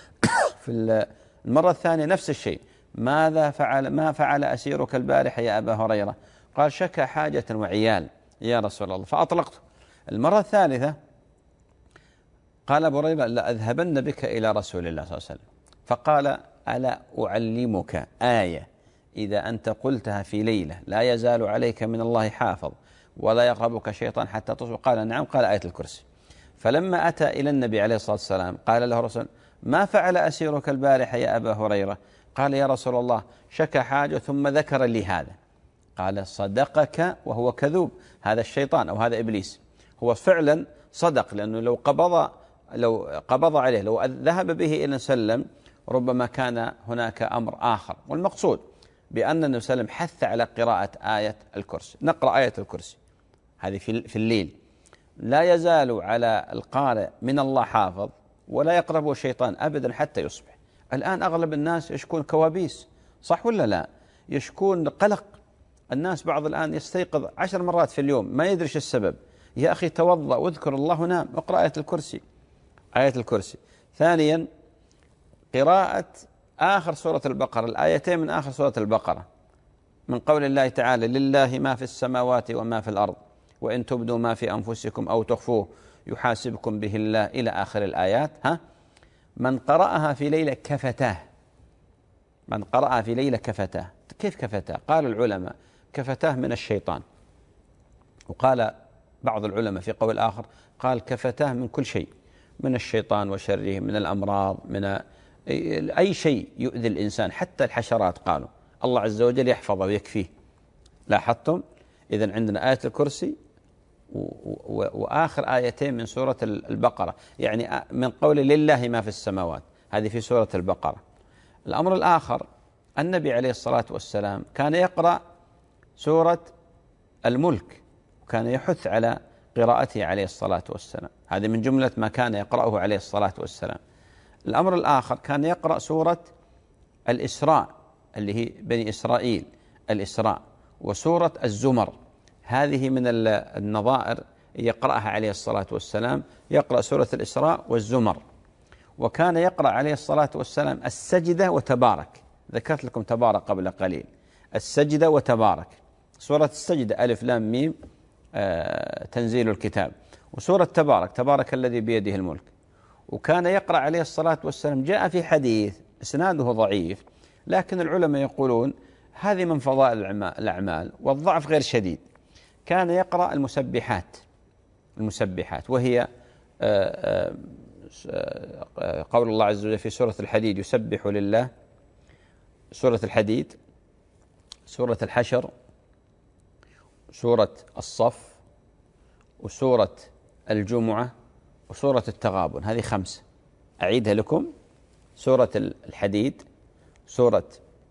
Speaker 2: في المرة الثانية نفس الشيء: ماذا فعل ما فعل أسيرك البارحة يا أبا هريرة؟ قال: شكى حاجة وعيال يا رسول الله فأطلقته. المرة الثالثة قال أبو هريرة: لأذهبن بك إلى رسول الله صلى الله عليه وسلم. فقال: ألا أعلمك آية إذا أنت قلتها في ليلة لا يزال عليك من الله حافظ ولا يقربك شيطان حتى تصبح؟ قال: نعم. قال: آية الكرسي. فلما أتى إلى النبي عليه الصلاة والسلام قال له الرسول: ما فعل أسيرك البارحة يا أبا هريرة؟ قال: يا رسول الله، شكى حاجة ثم ذكر لي هذا. قال: صدقك وهو كذوب، هذا الشيطان أو هذا إبليس. هو فعلا صدق، لأنه لو قبض لو قبض عليه، لو ذهب به إلى سلم، ربما كان هناك أمر آخر. والمقصود بأن النبي صلى الله عليه وسلم حث على قراءة آية الكرسي. نقرأ آية الكرسي هذه في الليل، لا يزال على القارئ من الله حافظ ولا يقربه الشيطان أبدا حتى يصبح. الآن أغلب الناس يشكون كوابيس، صح ولا لا؟ يشكون قلق. الناس بعض الآن يستيقظ عشر مرات في اليوم ما يدري السبب. يا أخي توضأ واذكر الله ونام، اقرأ آية الكرسي، آية الكرسي. ثانيا قراءة آخر سورة البقرة، الآيتين من آخر سورة البقرة، من قول الله تعالى: لله ما في السماوات وما في الأرض وإن تبدوا ما في أنفسكم أو تخفوه يحاسبكم به الله، إلى آخر الآيات. ها من قرأها في ليلة كفتاه، من قرأها في ليلة كفتاه. كيف كفتاه؟ قال العلماء: كفتاه من الشيطان. وقال بعض العلماء في قول آخر قال: كفتاه من كل شيء، من الشيطان وشره، من الأمراض، من أي شيء يؤذي الإنسان، حتى الحشرات. قالوا الله عز وجل يحفظه ويكفيه. لاحظتم؟ إذن عندنا آية الكرسي وآخر آيتين من سورة البقرة، يعني من قول لله ما في السماوات، هذه في سورة البقرة. الأمر الآخر: النبي عليه الصلاة والسلام كان يقرأ سورة الملك، وكان يحث على قراءته عليه الصلاة والسلام. هذه من جملة ما كان يقرأه عليه الصلاة والسلام. الأمر الآخر: كان يقرأ سورة الإسراء اللي هي بني إسرائيل، الإسراء، وسورة الزمر. هذه من النظائر يقرأها عليه الصلاة والسلام، يقرأ سورة الإسراء والزمر. وكان يقرأ عليه الصلاة والسلام السجدة وتبارك، ذكرت لكم تبارك قبل قليل، السجدة وتبارك. سورة السجدة ألف لام ميم آه تنزيل الكتاب، وسورة تبارك تبارك الذي بيده الملك. وكان يقرأ عليه الصلاة والسلام، جاء في حديث إسناده ضعيف، لكن العلماء يقولون هذه من فضائل الأعمال والضعف غير شديد. كان يقرأ المسبحات، المسبحات وهي قول الله عز وجل في سورة الحديد: يسبح لله، سورة الحديد، سورة الحشر، سورة الصف، وسورة الجمعة وسورة التغابن، هذه خمسة. أعيدها لكم: سورة الحديد، سورة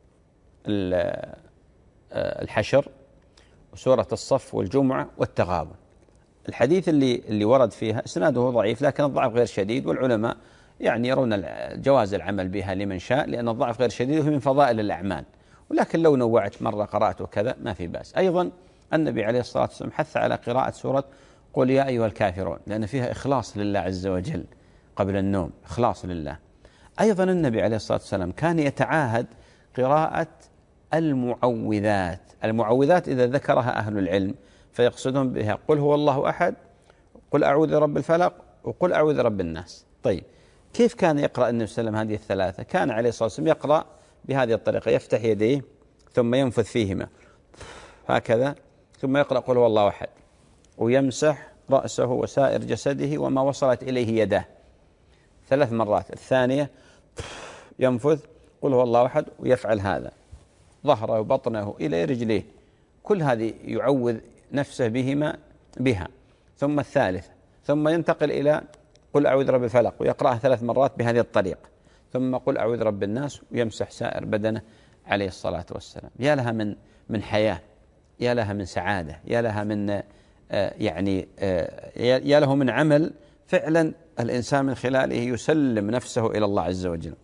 Speaker 2: الحشر، وسورة الصف والجمعة والتغابن. الحديث اللي اللي ورد فيها اسناده ضعيف، لكن الضعف غير شديد، والعلماء يعني يرون جواز العمل بها لمن شاء، لأن الضعف غير شديد وهي من فضائل الأعمال، ولكن لو نوعت مرة قرأت كذا ما في بأس. أيضا النبي عليه الصلاة والسلام حث على قراءة سورة قل يا أيها الكافرون، لأن فيها إخلاص لله عز وجل قبل النوم، إخلاص لله. أيضا النبي عليه الصلاة والسلام كان يتعاهد قراءة المعوذات. المعوذات إذا ذكرها أهل العلم فيقصدون بها قل هو الله أحد، قل أعوذ برب الفلق، وقل أعوذ برب الناس. طيب، كيف كان يقرأ النبي صلى الله عليه وسلم هذه الثلاثة؟ كان عليه الصلاة والسلام يقرأ بهذه الطريقة: يفتح يديه ثم ينفث فيهما هكذا، ثم يقرأ قل هو الله أحد، ويمسح رأسه وسائر جسده وما وصلت إليه يداه ثلاث مرات. الثانية ينفث قل هو الله أحد، ويفعل هذا ظهره وبطنه إلى رجليه، كل هذه يعوذ نفسه بهما بها. ثم الثالثة، ثم ينتقل إلى قل أعوذ برب الفلق ويقرأها ثلاث مرات بهذه الطريقة، ثم قل أعوذ برب الناس، ويمسح سائر بدنه عليه الصلاة والسلام. يا لها من من حياة، يا لها من سعادة، يا لها من آه يعني آه يا له من عمل فعلا الإنسان من خلاله يسلم نفسه إلى الله عز وجل،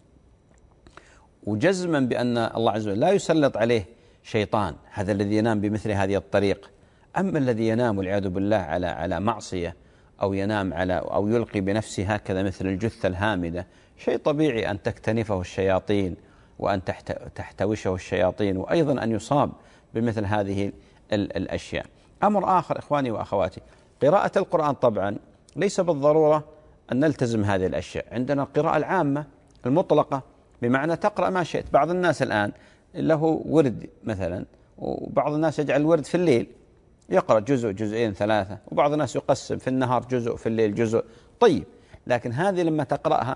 Speaker 2: وجزما بأن الله عز وجل لا يسلط عليه شيطان، هذا الذي ينام بمثل هذه الطريق. أما الذي ينام والعياذ بالله على على معصية، أو ينام على أو يلقي بنفسه هكذا مثل الجثة الهامدة، شيء طبيعي أن تكتنفه الشياطين وأن تحتوشه الشياطين، وأيضا أن يصاب بمثل هذه الأشياء. أمر آخر إخواني وأخواتي، قراءة القرآن طبعا ليس بالضرورة أن نلتزم هذه الأشياء. عندنا القراءة العامة المطلقة، بمعنى تقرأ ما شئت. بعض الناس الآن له ورد مثلا، وبعض الناس يجعل الورد في الليل، يقرأ جزء جزئين ثلاثة، وبعض الناس يقسم في النهار جزء في الليل جزء. طيب، لكن هذه لما تقرأها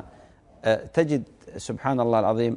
Speaker 2: تجد سبحان الله العظيم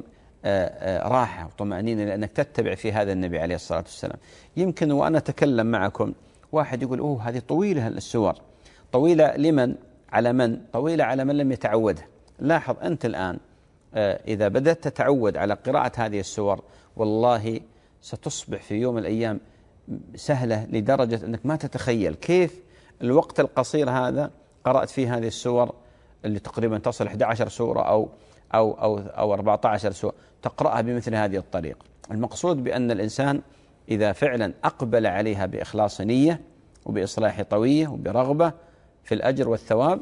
Speaker 2: راحة وطمأنينة، لأنك تتبع في هذا النبي عليه الصلاة والسلام. يمكن وأنا أتكلم معكم واحد يقول أوه هذه طويلة السور، طويلة لمن؟ على من؟ طويلة على من لم يتعودها. لاحظ أنت الآن إذا بدأت تتعود على قراءة هذه السور، والله ستصبح في يوم من الأيام سهلة لدرجة أنك ما تتخيل كيف الوقت القصير هذا قرأت فيه هذه السور اللي تقريبا تصل إحدى عشرة سورة أو أو أو أو أربعة عشر سورة، تقرأها بمثل هذه الطريقة. المقصود بأن الإنسان إذا فعلا أقبل عليها بإخلاص نية وبإصلاح طوية وبرغبة في الأجر والثواب،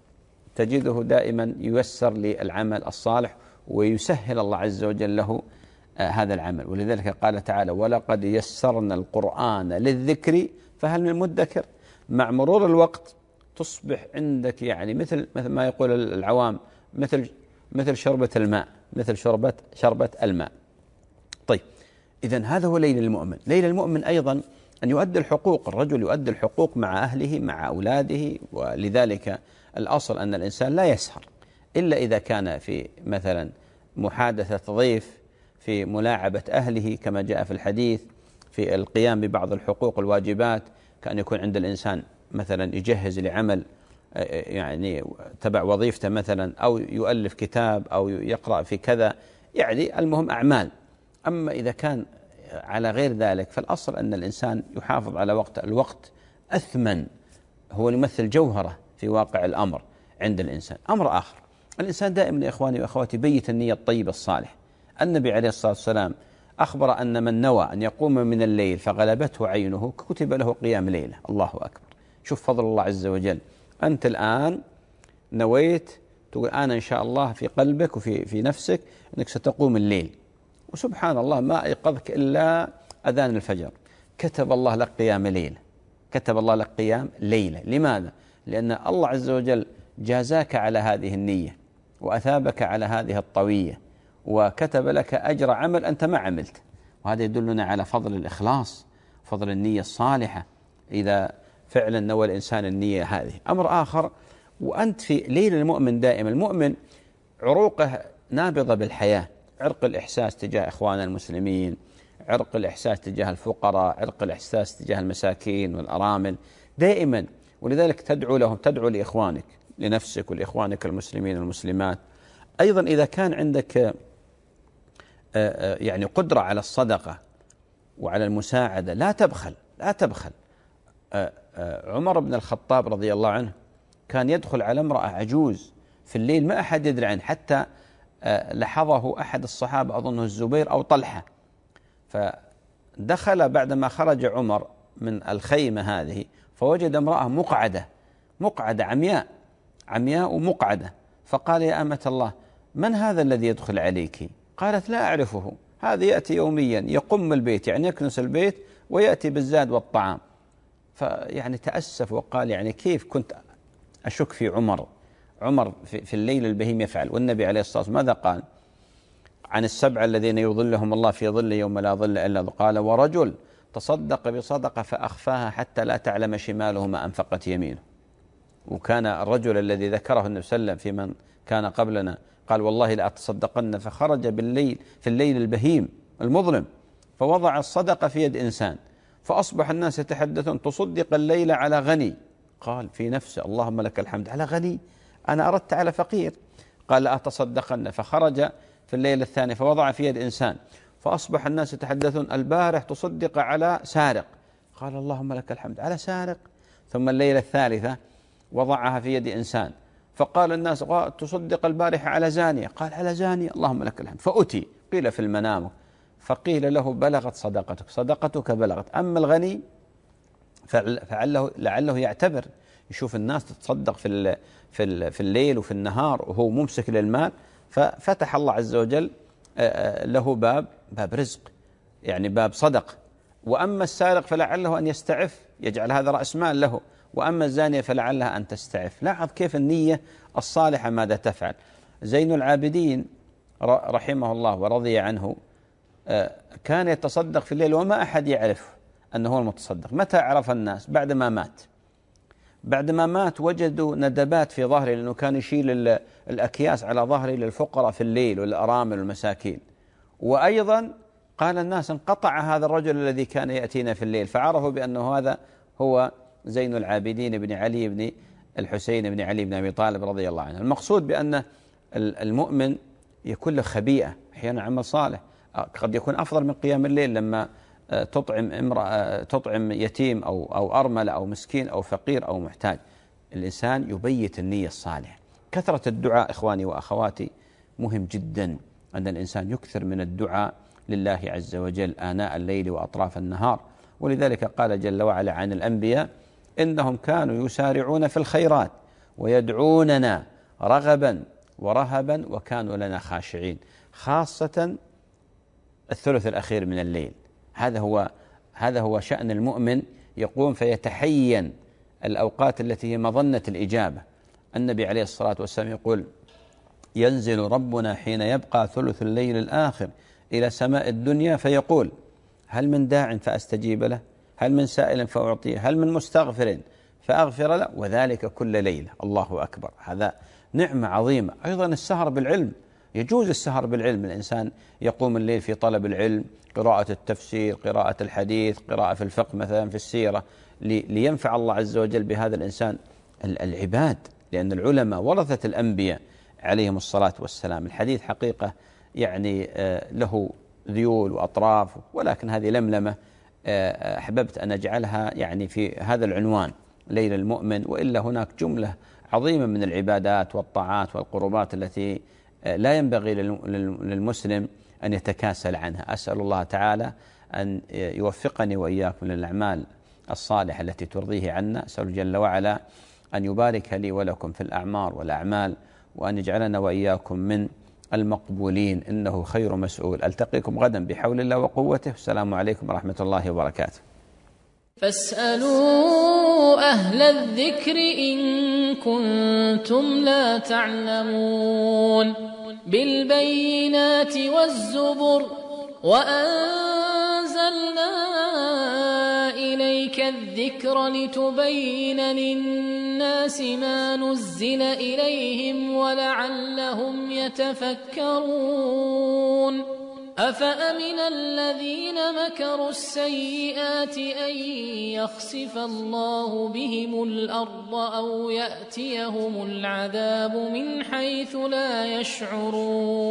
Speaker 2: تجده دائما ييسر للعمل الصالح، ويسهل الله عز وجل له آه هذا العمل. ولذلك قال تعالى: ولقد يسرنا القرآن للذكر فهل من مدكر. مع مرور الوقت تصبح عندك يعني مثل مثل ما يقول العوام مثل مثل شربة الماء، مثل شربة شربة الماء. طيب، إذن هذا هو ليل المؤمن. ليل المؤمن أيضا أن يؤدي الحقوق، الرجل يؤدي الحقوق مع أهله مع أولاده. ولذلك الأصل أن الإنسان لا يسهر إلا إذا كان في مثلا محادثة ضيف، في ملاعبة أهله كما جاء في الحديث، في القيام ببعض الحقوق الواجبات، كأن يكون عند الإنسان مثلا يجهز لعمل يعني تبع وظيفته مثلا، أو يؤلف كتاب، أو يقرأ في كذا، يعني المهم أعمال. أما إذا كان على غير ذلك فالأصل أن الإنسان يحافظ على وقت. الوقت أثمن، هو يمثل جوهرة في واقع الأمر عند الإنسان. أمر آخر، الإنسان دائما يا إخواني وأخواتي بيت النية الطيبة الصالح. النبي عليه الصلاة والسلام أخبر أن من نوى أن يقوم من الليل فغلبته عينه كتب له قيام ليلة. الله أكبر، شوف فضل الله عز وجل. أنت الآن نويت تقول أنا إن شاء الله في قلبك وفي في نفسك أنك ستقوم الليل، وسبحان الله ما أيقظك إلا أذان الفجر، كتب الله لك قيام ليلة، كتب الله لك قيام ليلة. لماذا؟ لأن الله عز وجل جازاك على هذه النية، وأثابك على هذه الطوية، وكتب لك أجر عمل أنت ما عملت. وهذا يدلنا على فضل الإخلاص، فضل النية الصالحة إذا فعلا نوى الإنسان النية هذه. أمر آخر، وأنت في ليل المؤمن دائما، المؤمن عروقه نابضة بالحياة، عرق الإحساس تجاه إخوان المسلمين، عرق الإحساس تجاه الفقراء، عرق الإحساس تجاه المساكين والأرامل دائما. ولذلك تدعو لهم، تدعو لإخوانك، لنفسك ولإخوانك المسلمين المسلمات. أيضا إذا كان عندك يعني قدرة على الصدقة وعلى المساعدة لا تبخل، لا تبخل. عمر بن الخطاب رضي الله عنه كان يدخل على امرأة عجوز في الليل ما أحد يدري عنه، حتى لحظه أحد الصحابة أظنه الزبير أو طلحة، فدخل بعدما خرج عمر من الخيمة هذه فوجد امرأة مقعدة، مقعدة عمياء، عمياء مقعدة، فقال يا أمة الله من هذا الذي يدخل عليك؟ قالت لا أعرفه، هذا يأتي يوميا يقم البيت، يعني يكنس البيت ويأتي بالزاد والطعام. فيعني تأسف وقال يعني كيف كنت أشك في عمر، عمر في الليل البهيم يفعل. والنبي عليه الصلاة والسلام ماذا قال عن السبعة الذين يظلهم الله في ظل يوم لا ظل إلا ظله؟ قال ورجل تصدق بصدقة فأخفاها حتى لا تعلم شماله ما أنفقت يمينه. وكان الرجل الذي ذكره النبي صلى الله عليه وسلم في من كان قبلنا قال والله لأتصدقن، فخرج بالليل في الليل البهيم المظلم فوضع الصدقة في يد إنسان، فأصبح الناس يتحدثون تصدق الليل على غني. قال في نفسه اللهم لك الحمد، على غني؟ أنا أردت على فقير. قال لأتصدقن، فخرج في الليل الثاني فوضع في يد إنسان، فأصبح الناس يتحدثون البارح تصدق على سارق. قال اللهم لك الحمد، على سارق. ثم الليلة الثالثة وضعها في يد إنسان، فقال الناس تصدق البارحة على زانية. قال على زانية، اللهم لك الحمد. فأتي قيل في المنام فقيل له بلغت صدقتك، صدقتك بلغت. أما الغني فعله لعله يعتبر، يشوف الناس تتصدق في في في الليل وفي النهار وهو ممسك للمال، ففتح الله عز وجل له باب باب رزق، يعني باب صدق. وأما السارق فلعله أن يستعف، يجعل هذا رأس مال له. وأما الزانية فلعلها أن تستعف. لاحظ كيف النية الصالحة ماذا تفعل. زين العابدين رحمه الله ورضي عنه كان يتصدق في الليل وما أحد يعرف أنه هو المتصدق. متى عرف الناس؟ بعدما مات. بعدما مات وجدوا ندبات في ظهره، لأنه كان يشيل الأكياس على ظهره للفقراء في الليل والأرامل والمساكين. وأيضا قال الناس انقطع هذا الرجل الذي كان يأتينا في الليل، فعرفوا بأنه هذا هو زين العابدين بن علي بن الحسين بن علي بن أبي طالب رضي الله عنه. المقصود بأن المؤمن يكون له خبيئة، أحيانا عمل صالح قد يكون أفضل من قيام الليل، لما تطعم امرأة تطعم يتيم أو أو أرملة أو مسكين أو فقير أو محتاج. الإنسان يبيت النية الصالحة. كثرة الدعاء إخواني وأخواتي مهم جدا، أن الإنسان يكثر من الدعاء لله عز وجل آناء الليل وأطراف النهار. ولذلك قال جل وعلا عن الأنبياء إنهم كانوا يسارعون في الخيرات ويدعوننا رغبا ورهبا وكانوا لنا خاشعين، خاصة الثلث الأخير من الليل. هذا هو هذا هو شأن المؤمن، يقوم فيتحين الأوقات التي هي مظنة الإجابة. النبي عليه الصلاة والسلام يقول ينزل ربنا حين يبقى ثلث الليل الآخر إلى سماء الدنيا فيقول هل من داع فأستجيب له، هل من سائل فأعطيه، هل من مستغفر فأغفر له، وذلك كل ليلة. الله أكبر، هذا نعمة عظيمة. أيضا السهر بالعلم، يجوز السهر بالعلم، الإنسان يقوم الليل في طلب العلم، قراءة التفسير، قراءة الحديث، قراءة في الفقه مثلا في السيرة، لينفع الله عز وجل بهذا الإنسان العباد، لأن العلماء ورثة الأنبياء عليهم الصلاة والسلام. الحديث حقيقة يعني له ذيول وأطراف، ولكن هذه لملمة أحببت أن أجعلها يعني في هذا العنوان ليل المؤمن. وإلا هناك جملة عظيمة من العبادات والطاعات والقربات التي لا ينبغي للمسلم أن يتكاسل عنها. أسأل الله تعالى أن يوفقني وإياكم للأعمال الصالحة التي ترضيه عنا. أسأل جل وعلا أن يبارك لي ولكم في الأعمار والأعمال، وأن يجعلنا وإياكم من المقبولين، إنه خير مسؤول. ألتقيكم غدا بحول الله وقوته. السلام عليكم ورحمة الله وبركاته.
Speaker 3: فاسألوا أهل الذكر إن كنتم لا تعلمون. بالبينات والزبر وأنزلنا إليك الذكر لتبين للناس ما نزل إليهم ولعلهم يتفكرون. أفأمن الذين مكروا السيئات أن يخسف الله بهم الأرض أو يأتيهم العذاب من حيث لا يشعرون